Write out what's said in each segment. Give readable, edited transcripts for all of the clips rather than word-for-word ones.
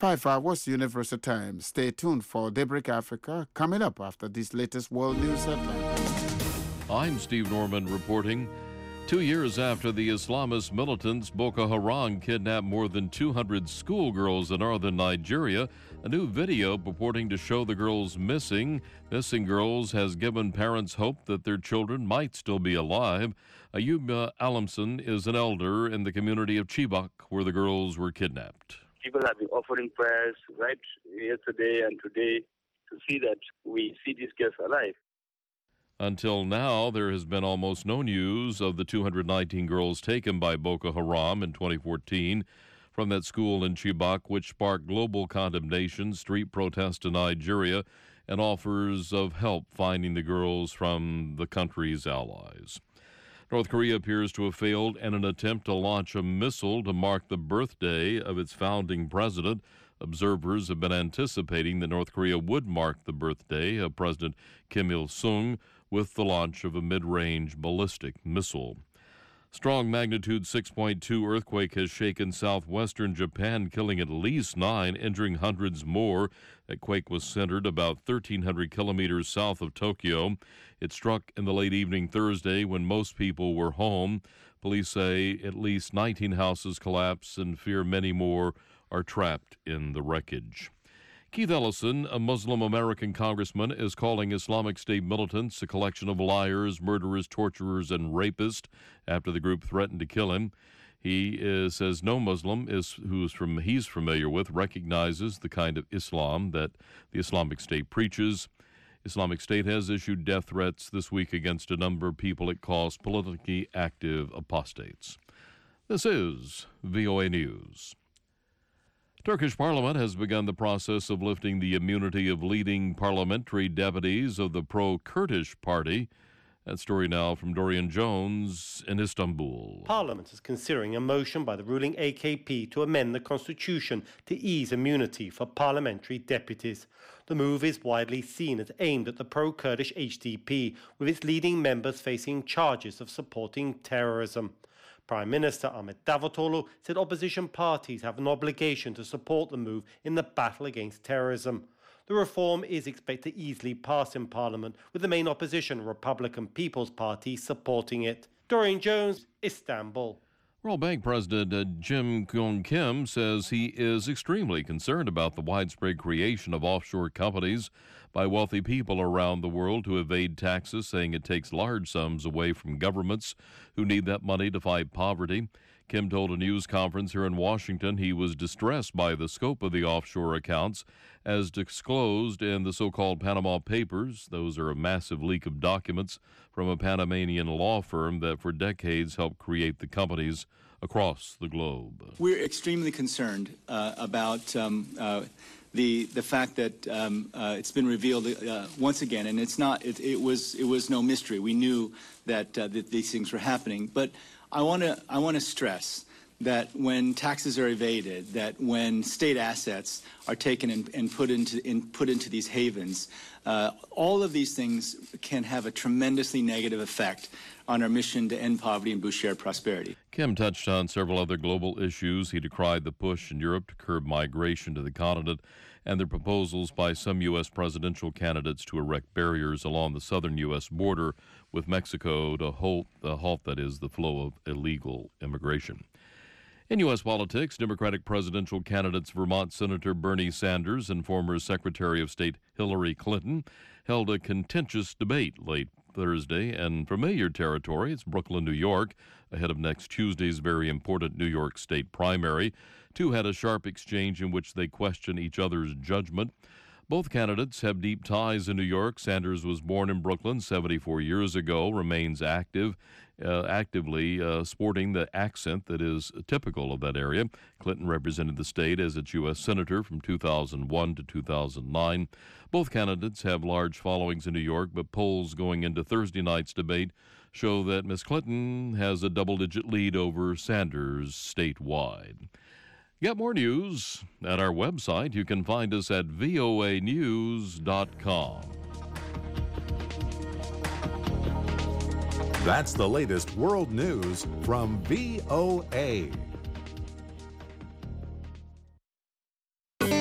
5-5 was the Universal Time. Stay tuned for Daybreak Africa coming up after this latest world news headline. I'm Steve Norman reporting. 2 years after the Islamist militants Boko Haram kidnapped more than 200 schoolgirls in northern Nigeria, a new video purporting to show the girls missing girls has given parents hope that their children might still be alive. Ayub Alamson is an elder in the community of Chibok where the girls were kidnapped. People have been offering prayers right yesterday and today to see that we see these girls alive. Until now, there has been almost no news of the 219 girls taken by Boko Haram in 2014 from that school in Chibok, which sparked global condemnation, street protests in Nigeria, and offers of help finding the girls from the country's allies. North Korea appears to have failed in an attempt to launch a missile to mark the birthday of its founding president. Observers have been anticipating that North Korea would mark the birthday of President Kim Il-sung with the launch of a mid-range ballistic missile. Strong magnitude 6.2 earthquake has shaken southwestern Japan, killing at least 9, injuring hundreds more. That quake was centered about 1,300 kilometers south of Tokyo. It struck in the late evening Thursday when most people were home. Police say at least 19 houses collapsed and fear many more are trapped in the wreckage. Keith Ellison, a Muslim American congressman, is calling Islamic State militants a collection of liars, murderers, torturers, and rapists after the group threatened to kill him. He says no Muslim he's familiar with recognizes the kind of Islam that the Islamic State preaches. Islamic State has issued death threats this week against a number of people it calls politically active apostates. This is VOA News. Turkish Parliament has begun the process of lifting the immunity of leading parliamentary deputies of the pro-Kurdish party. That story now from Dorian Jones in Istanbul. Parliament is considering a motion by the ruling AKP to amend the constitution to ease immunity for parliamentary deputies. The move is widely seen as aimed at the pro-Kurdish HDP, with its leading members facing charges of supporting terrorism. Prime Minister Ahmet Davutoglu said opposition parties have an obligation to support the move in the battle against terrorism. The reform is expected to easily pass in Parliament, with the main opposition, Republican People's Party, supporting it. Dorian Jones, Istanbul. World Bank President Jim Yong Kim says he is extremely concerned about the widespread creation of offshore companies by wealthy people around the world to evade taxes, saying it takes large sums away from governments who need that money to fight poverty. Kim told a news conference here in Washington he was distressed by the scope of the offshore accounts as disclosed in the so-called Panama Papers. Those are a massive leak of documents from a Panamanian law firm that for decades helped create the companies across the globe. We're extremely concerned about the fact that it's been revealed once again, and it was no mystery. We knew that these things were happening, but I want to stress that when taxes are evaded, that when state assets are taken and put into these havens, all of these things can have a tremendously negative effect on our mission to end poverty and boost shared prosperity. Kim touched on several other global issues. He decried the push in Europe to curb migration to the continent and the proposals by some U.S. presidential candidates to erect barriers along the southern U.S. border with Mexico to halt the flow of illegal immigration. In U.S. politics, Democratic presidential candidates Vermont Senator Bernie Sanders and former Secretary of State Hillary Clinton held a contentious debate late Thursday in familiar territory. It's Brooklyn, New York, ahead of next Tuesday's very important New York State primary. Two had a sharp exchange in which they questioned each other's judgment. Both candidates have deep ties in New York. Sanders was born in Brooklyn 74 years ago, remains actively sporting the accent that is typical of that area. Clinton represented the state as its U.S. Senator from 2001 to 2009. Both candidates have large followings in New York, but polls going into Thursday night's debate show that Ms. Clinton has a double-digit lead over Sanders statewide. Get more news at our website. You can find us at voanews.com. That's the latest world news from VOA.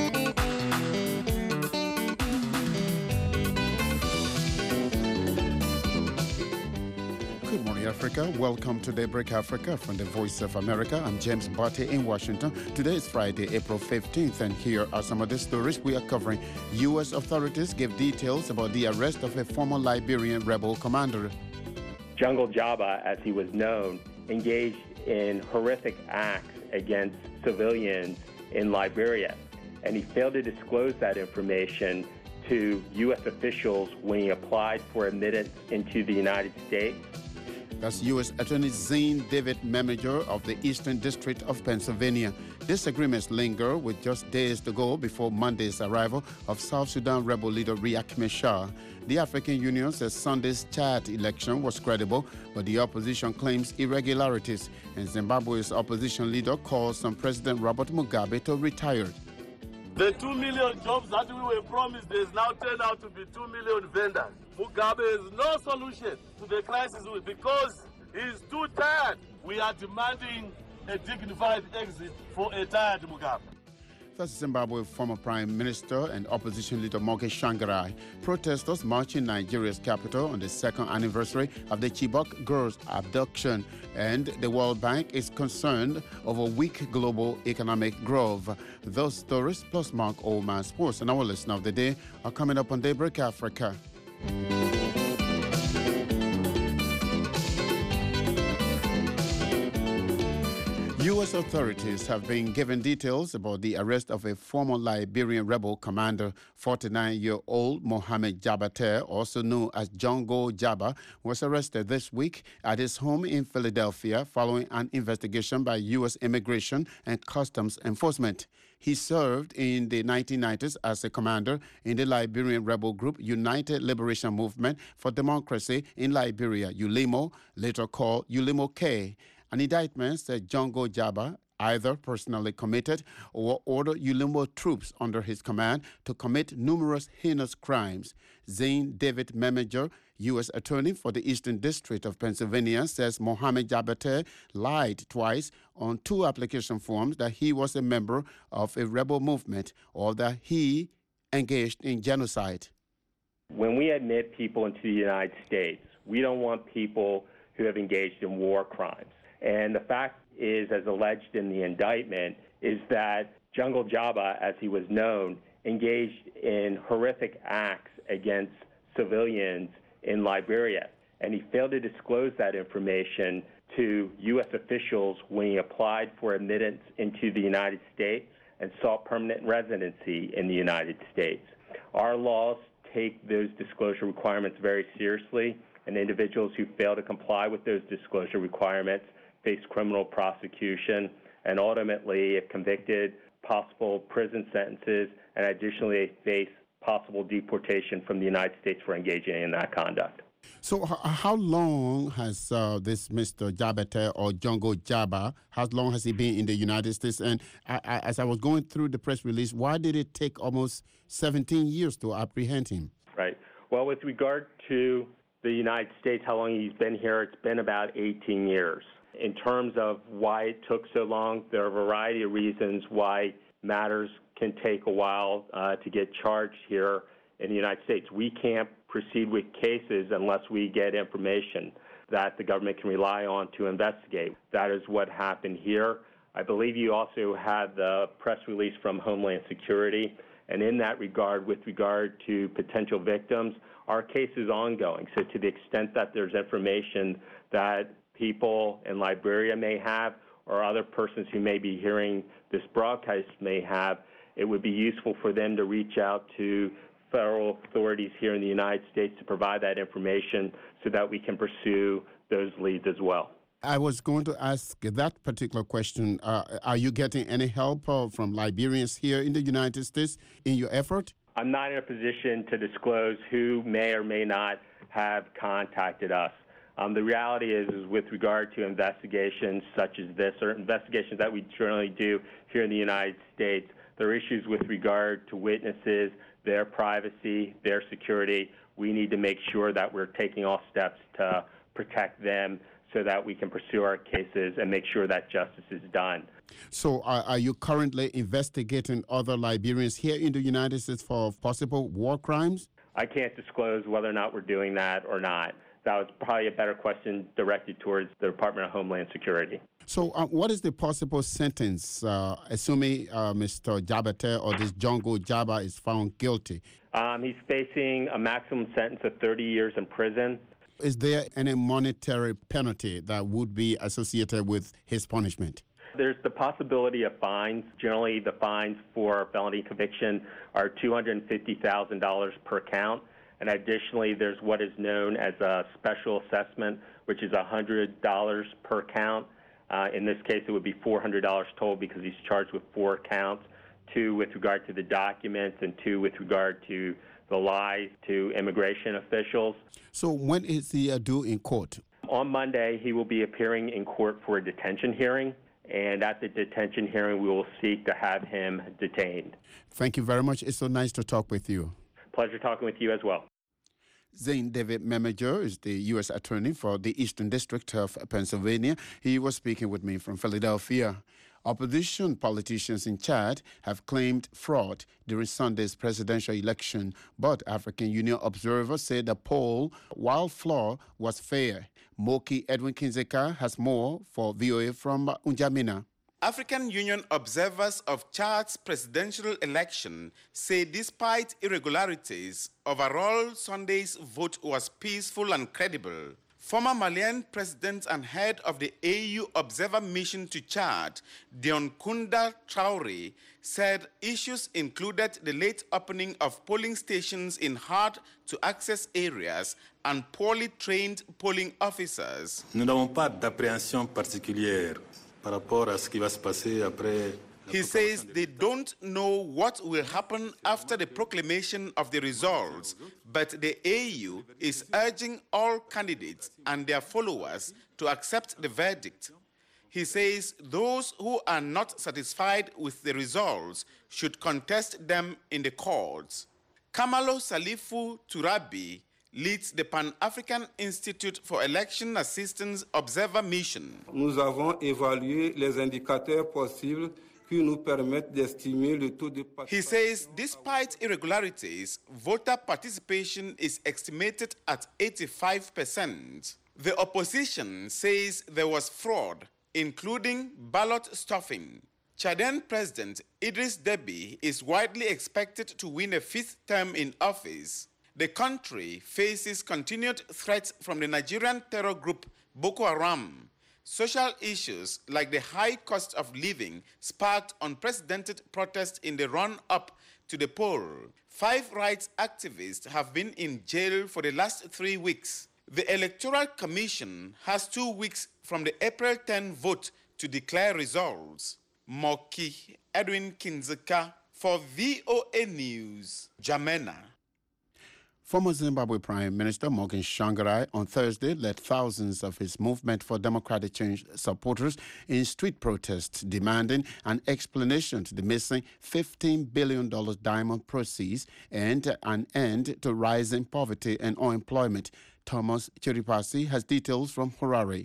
America. Welcome to Daybreak Africa from the Voice of America. I'm James Barty in Washington. Today is Friday, April 15th, and here are some of the stories we are covering. U.S. authorities give details about the arrest of a former Liberian rebel commander. Jungle Jaba, as he was known, engaged in horrific acts against civilians in Liberia, and he failed to disclose that information to U.S. officials when he applied for admittance into the United States. That's U.S. Attorney Zane David Meminger of the Eastern District of Pennsylvania. Disagreements linger with just days to go before Monday's arrival of South Sudan rebel leader Riek Machar. The African Union says Sunday's Chad election was credible, but the opposition claims irregularities, and Zimbabwe's opposition leader calls on President Robert Mugabe to retire. The 2 million jobs that we were promised has now turned out to be 2 million vendors. Mugabe has no solution to the crisis because he's too tired. We are demanding a dignified exit for a tired Mugabe. That's Zimbabwe's former Prime Minister and opposition leader Moge Shangarai. Protesters march in Nigeria's capital on the second anniversary of the Chibok girls' abduction, and the World Bank is concerned over weak global economic growth. Those stories plus Mark Oldman Sports and our listener of the day are coming up on Daybreak Africa. U.S. authorities have been given details about the arrest of a former Liberian rebel commander. 49-year-old Mohamed Jabate, also known as Jungle Jaba, was arrested this week at his home in Philadelphia following an investigation by U.S. Immigration and Customs Enforcement. He served in the 1990s as a commander in the Liberian rebel group United Liberation Movement for Democracy in Liberia, ULIMO, later called ULIMO-K. An indictment said Jungle Jaba either personally committed or ordered ULIMO troops under his command to commit numerous heinous crimes. Zane David Meminger, U.S. Attorney for the Eastern District of Pennsylvania, says Mohamed Jabate lied twice on 2 application forms that he was a member of a rebel movement or that he engaged in genocide. When we admit people into the United States, we don't want people who have engaged in war crimes. And the fact is, as alleged in the indictment, is that Jungle Jaba, as he was known, engaged in horrific acts against civilians in Liberia. And he failed to disclose that information to U.S. officials when he applied for admittance into the United States and sought permanent residency in the United States. Our laws take those disclosure requirements very seriously, and individuals who fail to comply with those disclosure requirements face criminal prosecution, and ultimately, if convicted, possible prison sentences, and additionally face possible deportation from the United States for engaging in that conduct. So how long has this Mr. Jabate or Jungle Jaba, how long has he been in the United States? And as I was going through the press release, why did it take almost 17 years to apprehend him? Right. Well, with regard to the United States, how long he's been here, it's been about 18 years. In terms of why it took so long, there are a variety of reasons why matters can take a while to get charged here in the United States. We can't proceed with cases unless we get information that the government can rely on to investigate. That is what happened here. I believe you also had the press release from Homeland Security, and in that regard, with regard to potential victims, our case is ongoing. So to the extent that there's information that people in Liberia may have or other persons who may be hearing this broadcast may have, it would be useful for them to reach out to federal authorities here in the United States to provide that information so that we can pursue those leads as well. I was going to ask that particular question. Are you getting any help from Liberians here in the United States in your effort? I'm not in a position to disclose who may or may not have contacted us. The reality is with regard to investigations such as this, or investigations that we generally do here in the United States, there are issues with regard to witnesses, their privacy, their security. We need to make sure that we're taking all steps to protect them so that we can pursue our cases and make sure that justice is done. So are you currently investigating other Liberians here in the United States for possible war crimes? I can't disclose whether or not we're doing that or not. that was probably a better question directed towards the Department of Homeland Security. So what is the possible sentence, assuming Mr. Jabater or this Jongo Jaba is found guilty? He's facing a maximum sentence of 30 years in prison. Is there any monetary penalty that would be associated with his punishment? There's the possibility of fines. Generally, the fines for felony conviction are $250,000 per count. And additionally, there's what is known as a special assessment, which is $100 per count. In this case, it would be $400 total because he's charged with 4 counts, 2 with regard to the documents and 2 with regard to the lies to immigration officials. So when is he due in court? On Monday, he will be appearing in court for a detention hearing. And at the detention hearing, we will seek to have him detained. Thank you very much. It's so nice to talk with you. Pleasure talking with you as well. Zane David Memager is the U.S. Attorney for the Eastern District of Pennsylvania. He was speaking with me from Philadelphia. Opposition politicians in Chad have claimed fraud during Sunday's presidential election, but African Union observers say the poll, while flawed, was fair. Moki Edwin Kinzeka has more for VOA from N'Djamena. African Union observers of Chad's presidential election say despite irregularities, overall Sunday's vote was peaceful and credible. Former Malian president and head of the AU Observer Mission to Chad, Dioncounda Traoré, said issues included the late opening of polling stations in hard-to-access areas and poorly trained polling officers. Nous n'avons pas d'appréhension particulière par rapport à ce qui va se passer après. He says they don't know what will happen after the proclamation of the results, but the AU is urging all candidates and their followers to accept the verdict. He says those who are not satisfied with the results should contest them in the courts. Kamalo Salifu Turabi leads the Pan-African Institute for Election Assistance Observer Mission. Nous avons évalué les indicateurs possibles. He says despite irregularities, voter participation is estimated at 85%. The opposition says there was fraud, including ballot stuffing. Chadian President Idris Deby is widely expected to win a 5th term in office. The country faces continued threats from the Nigerian terror group Boko Haram. Social issues like the high cost of living sparked unprecedented protests in the run-up to the poll. 5 rights activists have been in jail for the last 3 weeks. The Electoral Commission has 2 weeks from the April 10 vote to declare results. Moki Edwin Kinzeka for VOA News, N'Djamena. Former Zimbabwe Prime Minister Morgan Tsvangirai on Thursday led thousands of his Movement for Democratic Change supporters in street protests demanding an explanation to the missing $15 billion diamond proceeds and an end to rising poverty and unemployment. Thomas Chiripasi has details from Harare.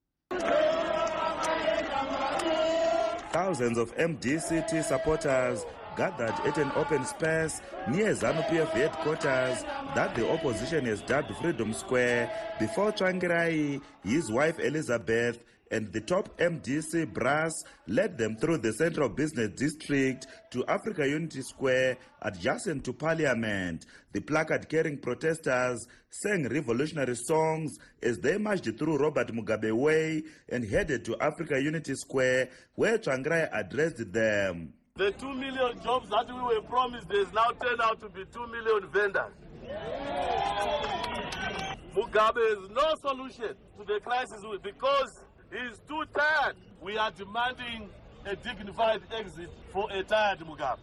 Thousands of MDCT supporters gathered at an open space near ZANU-PF headquarters that the opposition has dubbed Freedom Square before Tsvangirai, his wife Elizabeth, and the top MDC brass led them through the central business district to Africa Unity Square adjacent to Parliament. The placard-carrying protesters sang revolutionary songs as they marched through Robert Mugabe Way and headed to Africa Unity Square, where Tsvangirai addressed them. The 2 million jobs that we were promised has now turned out to be 2 million vendors. Mugabe has no solution to the crisis because he's too tired. We are demanding a dignified exit for a tired Mugabe.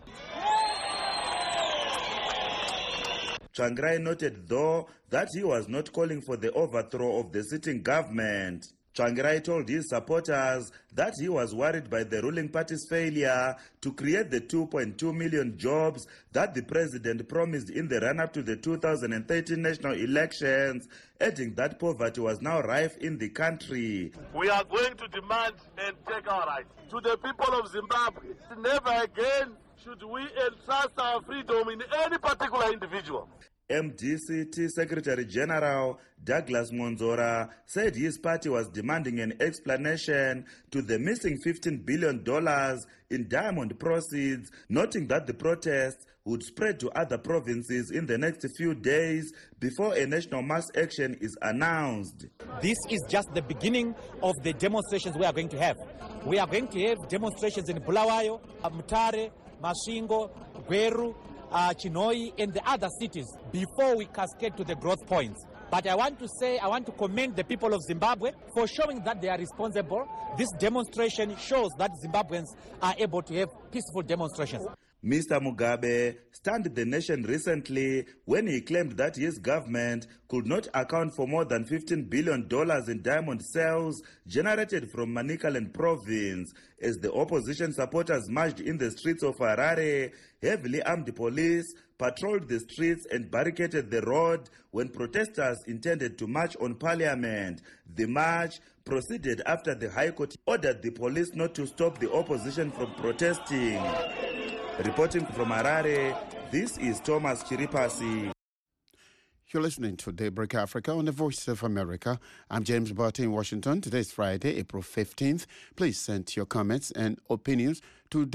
Tsvangirai noted, though, that he was not calling for the overthrow of the sitting government. Tsvangirai told his supporters that he was worried by the ruling party's failure to create the 2.2 million jobs that the president promised in the run-up to the 2013 national elections, adding that poverty was now rife in the country. We are going to demand and take our rights. To the people of Zimbabwe, never again should we entrust our freedom in any particular individual. MDCT Secretary General Douglas Monzora said his party was demanding an explanation to the missing $15 billion in diamond proceeds, noting that the protests would spread to other provinces in the next few days before a national mass action is announced. This is just the beginning of the demonstrations we are going to have. We are going to have demonstrations in Bulawayo, Mutare, Mashingo, Gweru, Chinoi, and the other cities before we cascade to the growth points. But I want to commend the people of Zimbabwe for showing that they are responsible. This demonstration shows that Zimbabweans are able to have peaceful demonstrations. Mr. Mugabe stunned the nation recently when he claimed that his government could not account for more than $15 billion in diamond sales generated from Manicaland province. As the opposition supporters marched in the streets of Harare, heavily armed police patrolled the streets and barricaded the road when protesters intended to march on Parliament. The march proceeded after the High Court ordered the police not to stop the opposition from protesting. Reporting from Harare, this is Thomas Chiripasi. You're listening to Daybreak Africa on the Voice of America. I'm James Barton in Washington. Today is Friday, April 15th. Please send your comments and opinions to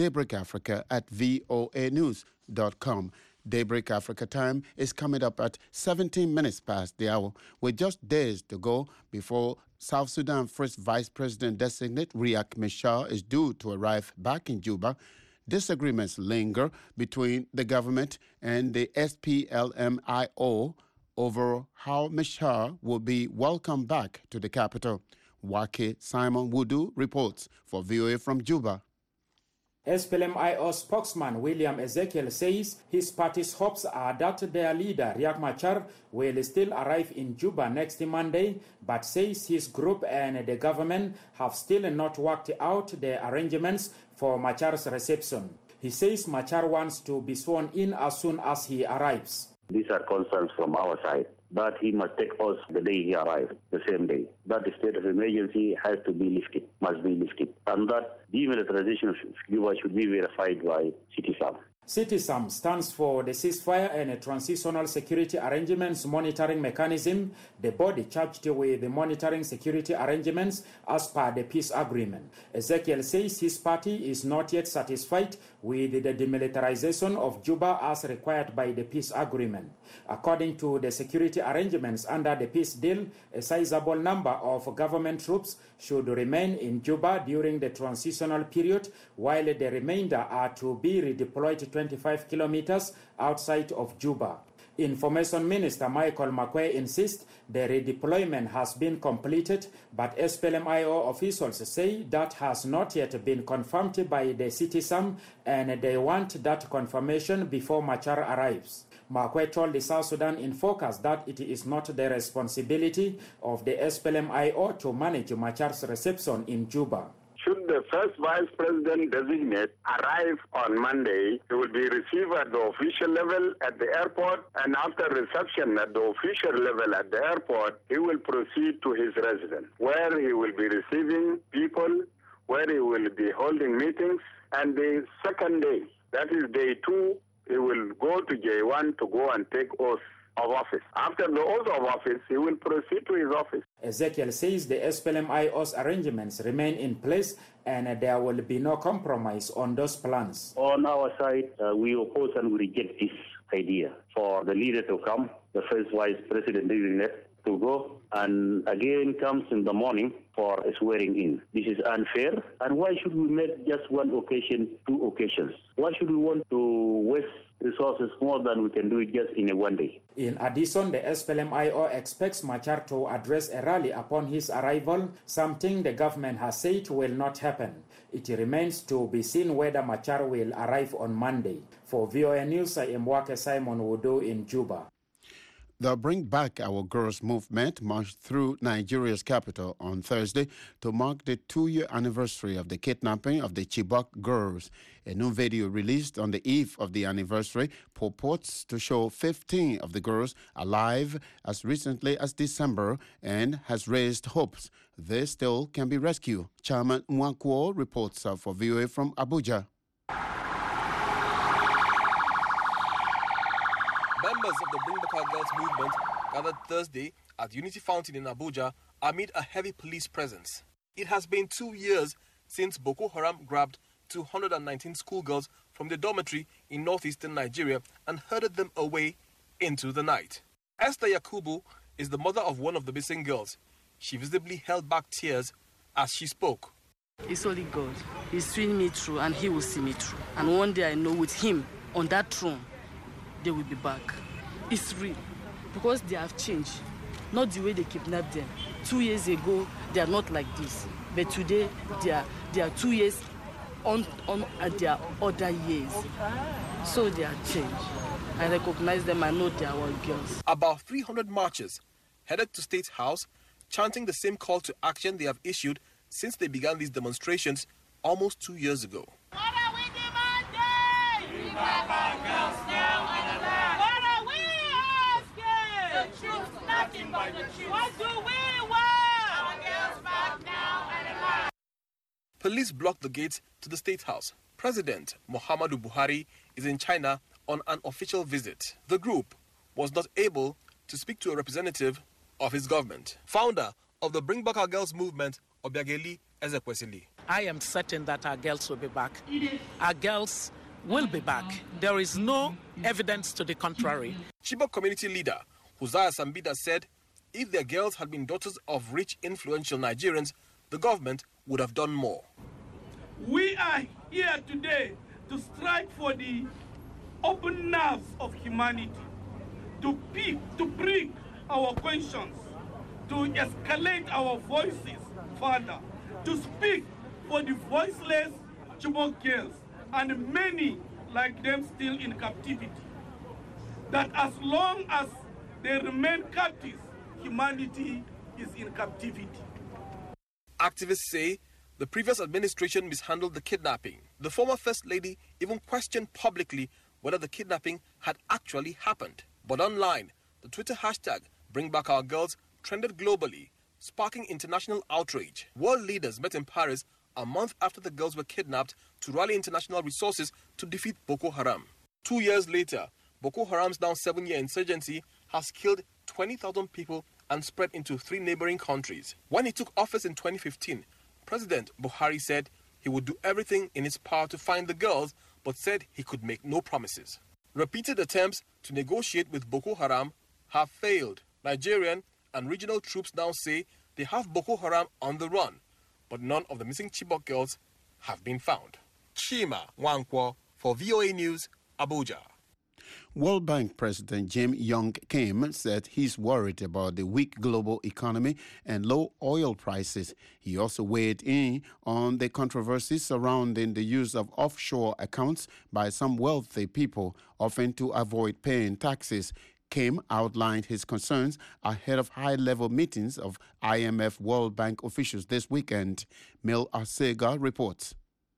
daybreakafrica@voanews.com. Daybreak Africa time is coming up at 17 minutes past the hour, with just days to go before South Sudan First Vice President-designate Riek Machar is due to arrive back in Juba. Disagreements linger between the government and the SPLM-IO over how Machar will be welcomed back to the capital. Wake Simon Wudu reports for VOA from Juba. SPLM-IO spokesman William Ezekiel says his party's hopes are that their leader Riek Machar will still arrive in Juba next Monday, but says his group and the government have still not worked out the arrangements for Machar's reception. He says Machar wants to be sworn in as soon as he arrives. These are concerns from our side, but he must take us the day he arrives, the same day. That the state of emergency has to be lifted, must be lifted, and that demilitarization of Juba should be verified by CITISAM. CITISAM stands for the Ceasefire and Transitional Security Arrangements Monitoring Mechanism, the body charged with the monitoring security arrangements as per the peace agreement. Ezekiel says his party is not yet satisfied with the demilitarization of Juba as required by the peace agreement. According to the security arrangements under the peace deal, a sizable number of government troops should remain in Juba during the transitional period, while the remainder are to be redeployed 25 kilometers outside of Juba. Information Minister Michael Makwe insists the redeployment has been completed, but SPLM-IO officials say that has not yet been confirmed by the CITISAM, and they want that confirmation before Machar arrives. Makwe told the South Sudan in Focus that it is not the responsibility of the SPLM-IO to manage Machar's reception in Juba. Should the first vice president designate arrive on Monday, he will be received at the official level at the airport, and after reception at the official level at the airport, he will proceed to his residence, where he will be receiving people, where he will be holding meetings, and the second day, that is day 2, he will go to J1 to go and take oath of office. After the oath of office, he will proceed to his office. Ezekiel says the SPLM-IO's arrangements remain in place and there will be no compromise on those plans. On our side, we oppose and we reject this idea for the leader to come, the first vice president designate to go, and again comes in the morning for a swearing in. This is unfair, and why should we make just one occasion 2 occasions? Why should we want to waste resources more than we can do it just in a one day? In addition, the SPLM-IO expects Machar to address a rally upon his arrival, something the government has said will not happen. It remains to be seen whether Machar will arrive on Monday. For VOA News, I am Wake Simon Wudu in Juba. The Bring Back Our Girls movement marched through Nigeria's capital on Thursday to mark the 2-year anniversary of the kidnapping of the Chibok girls. A new video released on the eve of the anniversary purports to show 15 of the girls alive as recently as December and has raised hopes they still can be rescued. Chairman Nwankwo reports for VOA from Abuja. Members of the Bring Back Our Girls movement gathered Thursday at Unity Fountain in Abuja amid a heavy police presence. It has been 2 years since Boko Haram grabbed 219 schoolgirls from the dormitory in northeastern Nigeria and herded them away into the night. Esther Yakubu is the mother of one of the missing girls. She visibly held back tears as she spoke. It's only God. He's seeing me through and he will see me through. And one day I know with him on that throne, they will be back. It's real because they have changed. Not the way they kidnapped them. 2 years ago, they are not like this. But today, they are 2 years on their other years. So they are changed. I recognize them. I know they are our girls. About 300 marchers headed to State House, chanting the same call to action they have issued since they began these demonstrations almost 2 years ago. What are we demanding? Bring back our girls now and alive. What are we asking? The truth, nothing but the truth. What do we want? Our girls back now and alive. Police blocked the gates to the State House. President Muhammadu Buhari is in China on an official visit. The group was not able to speak to a representative of his government. Founder of the Bring Back Our Girls movement, Obiageli Ezekwesili. I am certain that our girls will be back. Our girls will be back. There is no evidence to the contrary. Chibok community leader Huzaya Sambida said if their girls had been daughters of rich, influential Nigerians, the government would have done more. We are here today to strike for the open nerves of humanity, to prick our conscience, to escalate our voices further, to speak for the voiceless Chibok girls and many like them still in captivity. That as long as they remain captives, humanity is in captivity. Activists say the previous administration mishandled the kidnapping. The former First Lady even questioned publicly whether the kidnapping had actually happened. But online, the Twitter hashtag #BringBackOurGirls trended globally, sparking international outrage. World leaders met in Paris a month after the girls were kidnapped to rally international resources to defeat Boko Haram. 2 years later, Boko Haram's now 7-year insurgency has killed 20,000 people and spread into 3 neighboring countries. When he took office in 2015, President Buhari said he would do everything in his power to find the girls, but said he could make no promises. Repeated attempts to negotiate with Boko Haram have failed. Nigerian and regional troops now say they have Boko Haram on the run, but none of the missing Chibok girls have been found. Chima Nwankwo for VOA News, Abuja. World Bank President Jim Yong Kim said he's worried about the weak global economy and low oil prices. He also weighed in on the controversies surrounding the use of offshore accounts by some wealthy people, often to avoid paying taxes. Kim outlined his concerns ahead of high-level meetings of IMF World Bank officials this weekend. Mil Arcega reports.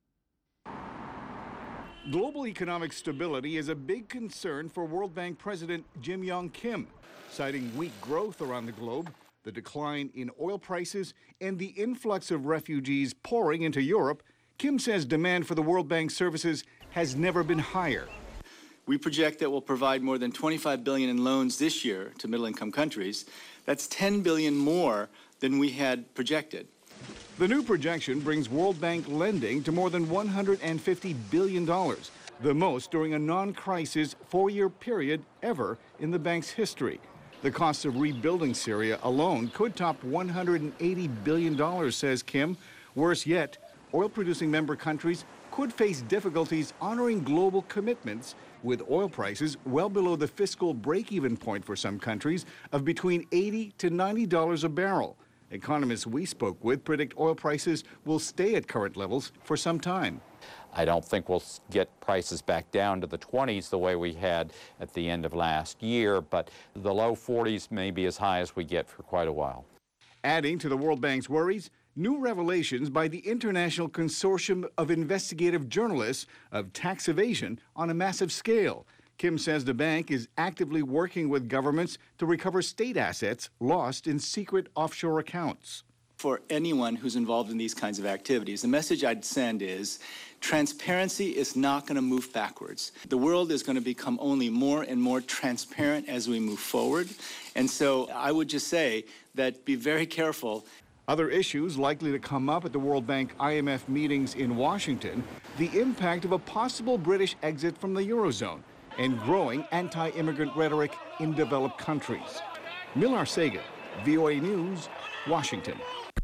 Global economic stability is a big concern for World Bank President Jim Yong Kim, citing weak growth around the globe, the decline in oil prices, and the influx of refugees pouring into Europe. Kim says demand for the World Bank services has never been higher. We project that we'll provide more than $25 billion in loans this year to middle-income countries. That's $10 billion more than we had projected. The new projection brings World Bank lending to more than $150 billion, the most during a non-crisis 4-year period ever in the bank's history. The cost of rebuilding Syria alone could top $180 billion, says Kim. Worse yet, oil-producing member countries could face difficulties honoring global commitments, with oil prices well below the fiscal break-even point for some countries of between $80 to $90 a barrel. Economists we spoke with predict oil prices will stay at current levels for some time. I don't think we'll get prices back down to the 20s the way we had at the end of last year, but the low 40s may be as high as we get for quite a while. Adding to the World Bank's worries, new revelations by the International Consortium of Investigative Journalists of tax evasion on a massive scale. Kim says the bank is actively working with governments to recover state assets lost in secret offshore accounts. For anyone who's involved in these kinds of activities, the message I'd send is Transparency is not going to move backwards. The world is going to become only more and more transparent as we move forward. And so I would just say that be very careful. Other issues likely to come up at the World Bank IMF meetings in Washington, the impact of a possible British exit from the Eurozone and growing anti-immigrant rhetoric in developed countries. Millar Sagan, VOA News, Washington.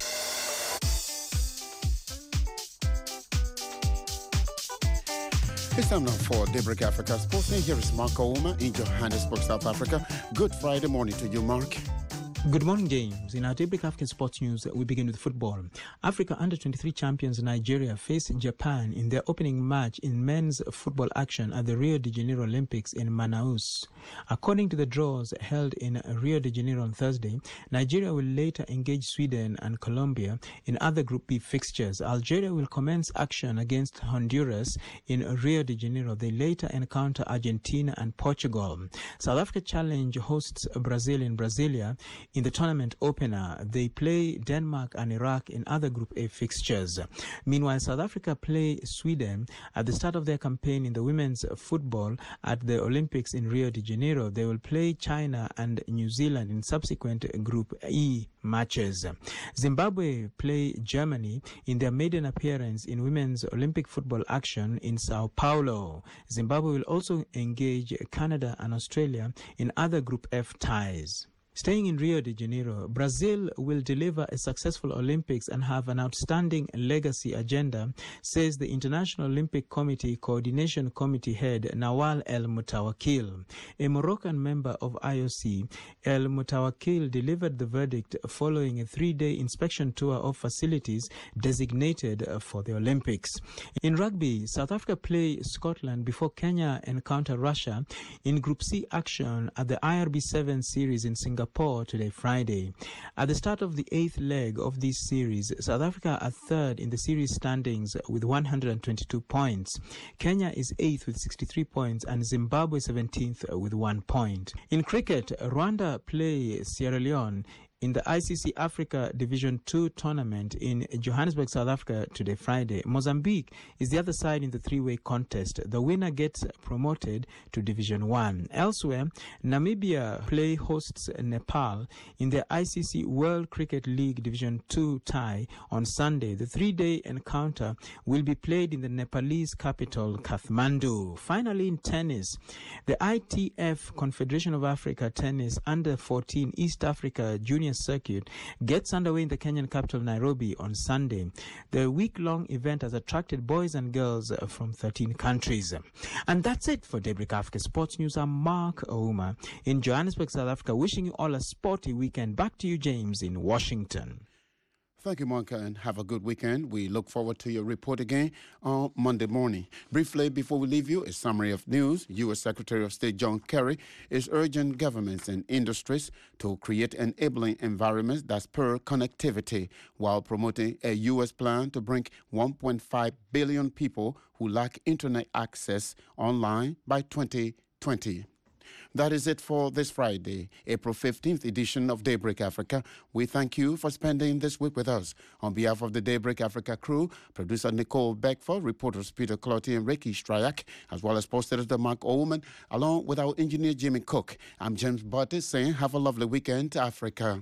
It's time now for Daybreak Africa Sports. Here is Mark Ouma in Johannesburg, South Africa. Good Friday morning to you, Mark. Good morning, James. In our Daybreak African Sports News, we begin with football. Africa Under-23 champions Nigeria face Japan in their opening match in men's football action at the Rio de Janeiro Olympics in Manaus. According to the draws held in Rio de Janeiro on Thursday, Nigeria will later engage Sweden and Colombia in other Group B fixtures. Algeria will commence action against Honduras in Rio de Janeiro. They later encounter Argentina and Portugal. South Africa challenge hosts Brazil in Brasilia. In the tournament opener, they play Denmark and Iraq in other Group A fixtures. Meanwhile, South Africa play Sweden at the start of their campaign in the women's football at the Olympics in Rio de Janeiro. They will play China and New Zealand in subsequent Group E matches. Zimbabwe play Germany in their maiden appearance in women's Olympic football action in Sao Paulo. Zimbabwe will also engage Canada and Australia in other Group F ties. Staying in Rio de Janeiro, Brazil will deliver a successful Olympics and have an outstanding legacy agenda, says the International Olympic Committee Coordination Committee head Nawal El Moutawakil. A Moroccan member of IOC, El Moutawakil delivered the verdict following a 3-day inspection tour of facilities designated for the Olympics. In rugby, South Africa play Scotland before Kenya encounter Russia in Group C action at the IRB 7 series in Singapore today, Friday. At the start of the 8th leg of this series, South Africa are third in the series standings with 122 points. Kenya is 8th with 63 points and Zimbabwe 17th with 1 point. In cricket, Rwanda play Sierra Leone in the ICC Africa Division 2 tournament in Johannesburg, South Africa today, Friday. Mozambique is the other side in the three-way contest. The winner gets promoted to Division 1. Elsewhere, Namibia play hosts Nepal in the ICC World Cricket League Division 2 tie on Sunday. The 3-day encounter will be played in the Nepalese capital, Kathmandu. Finally, in tennis, the ITF Confederation of Africa Tennis Under-14 East Africa Junior Circuit gets underway in the Kenyan capital Nairobi on Sunday. The week-long event has attracted boys and girls from 13 countries. And that's it for Daybreak Africa Sports News. I'm Mark Ouma in Johannesburg, South Africa, wishing you all a sporty weekend. Back to you, James, in Washington. Thank you, Mark, and have a good weekend. We look forward to your report again on Monday morning. Briefly, before we leave you, a summary of news. U.S. Secretary of State John Kerry is urging governments and industries to create enabling environments that spur connectivity while promoting a U.S. plan to bring 1.5 billion people who lack internet access online by 2020. That is it for this Friday, April 15th edition of Daybreak Africa. We thank you for spending this week with us. On behalf of the Daybreak Africa crew, producer Nicole Beckford, reporters Peter Clotty and Ricky Stryak, as well as post editor Mark Oman, along with our engineer Jimmy Cook. I'm James Barty saying have a lovely weekend, Africa.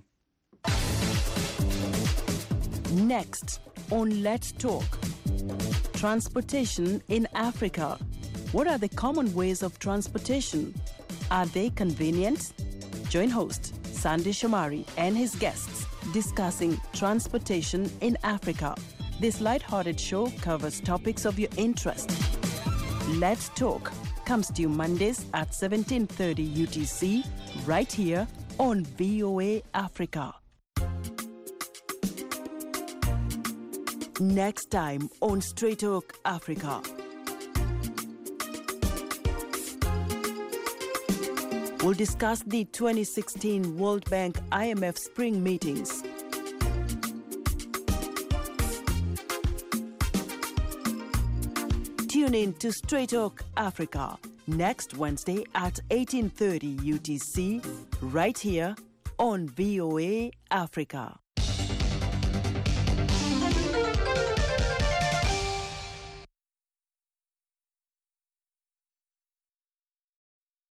Next on Let's Talk, transportation in Africa. What are the common ways of transportation? Are they convenient? Join host Sandy Shomari and his guests discussing transportation in Africa. This light-hearted show covers topics of your interest. Let's Talk comes to you Mondays at 17:30 UTC right here on VOA Africa. Next time on Straight Talk Africa. We'll discuss the 2016 World Bank IMF spring meetings. Tune in to Straight Talk Africa next Wednesday at 18:30 UTC right here on VOA Africa.